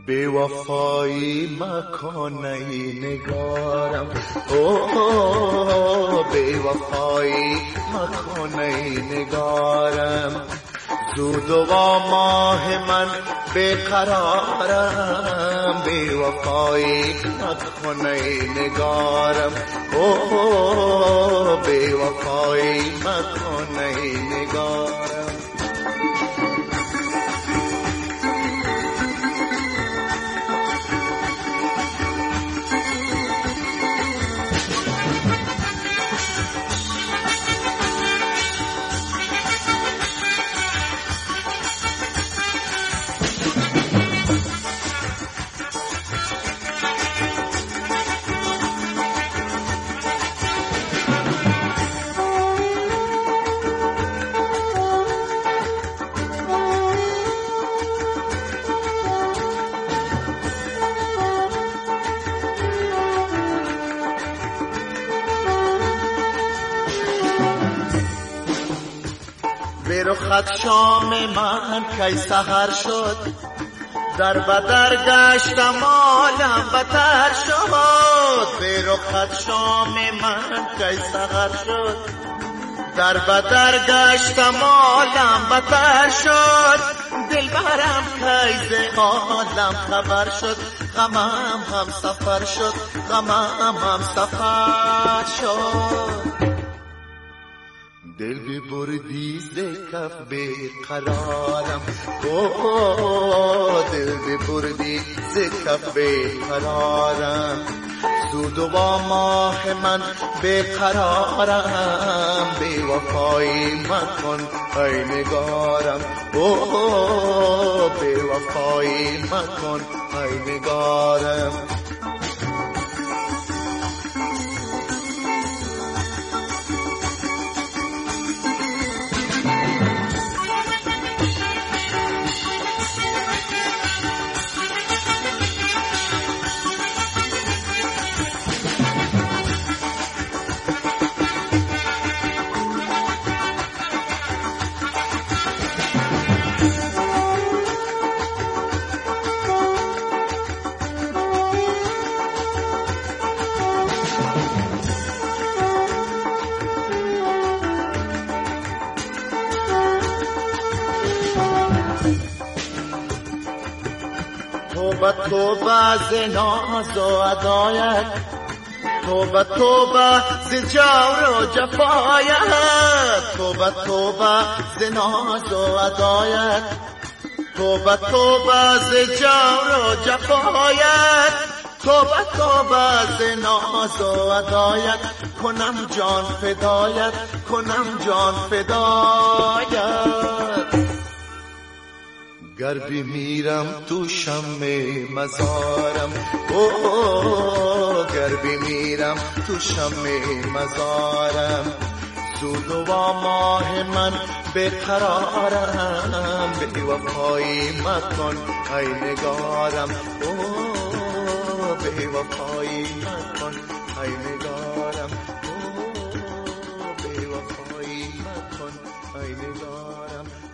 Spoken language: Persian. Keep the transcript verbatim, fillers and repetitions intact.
بی وفایی مکن ای نگارم، اوه بی وفایی مکن ای نگارم. زود و ماه من بیقرارم، بی وفایی مکن ای نگارم، اوه بی وفایی مکن ای نگارم. به رخت شام من کی سحر شد، در بدر گشتم حالم بتر شد. به رخت شام من کی سحر شد، در بدر گشتم حالم بتر شد. دلبرم کی ز حالم خبر شد، غمم هم سفر شد، غمم هم سفر شد. دل ببردی ز کف بیقرارم، اوه دل ببردی ز کف بیقرارم. زود و با ماه من بیقرارم، بی وفایی مکن ای نگارم، اوه بی وفایی مکن ای نگارم. توبه توبه ز ناز و ادایت، توبه توبه ز جور و جفایت. توبه توبه ز ناز و ادایت، توبه توبه ز جور و جفایت. توبه توبه ز ناز و ادایت، کنم جان فدایت، کنم جان فدایت. گر بمیرم تو شمع مزارم، اوه گر بمیرم تو شمع مزارم. زود و ماه من بیقرارم، بی وفایی مکن ای نگارم، اوه بی وفایی مکن ای نگارم، اوه بی وفایی مکن ای نگارم.